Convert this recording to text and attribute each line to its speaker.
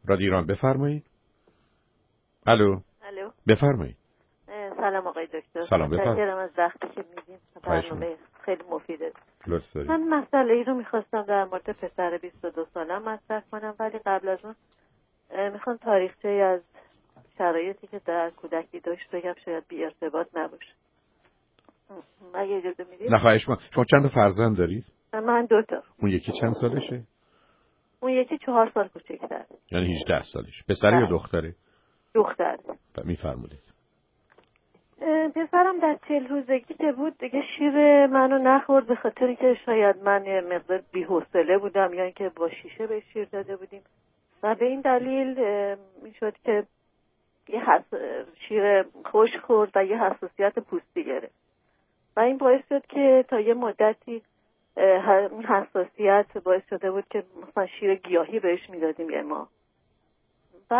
Speaker 1: رادیو ایران بفرمایید. الو. بفرمایید.
Speaker 2: سلام آقای دکتر.
Speaker 1: سلام بفرمایید.
Speaker 2: متشکرم از وقتی که میدین. برنامه خیلی مفیده.
Speaker 1: لطف دارید.
Speaker 2: من مسئله ای رو میخواستم در مورد پسر 22 سالم مطرح کنم، ولی قبل از اون میخوام تاریخچه از شرایطی که در کودکی داشت بگم، شاید بی ارتباط نباشه. اگه اجازه میدید.
Speaker 1: نه خواهش می‌کنم. شما چند تا فرزند دارید؟
Speaker 2: من 2 تا.
Speaker 1: اون یکی چند سالشه؟
Speaker 2: اون یکی 4 سال کوچکتره.
Speaker 1: یعنی 18 سالش. پسر یا دختره؟
Speaker 2: دختر.
Speaker 1: میفرمایید.
Speaker 2: پسرم در 40 روزگی که بود دیگه شیر منو نخورد، به خاطر که شاید من یه مقدار بی‌حوصله بودم یا اینکه با شیشه به شیر داده بودیم و به این دلیل میشد که یه شیر خوش خورد و یه حساسیت پوستی گرفت و این باعث شد که تا یه مدتی این حساسیت باعث شده بود که مثلا شیر گیاهی بهش میدادیم یه ما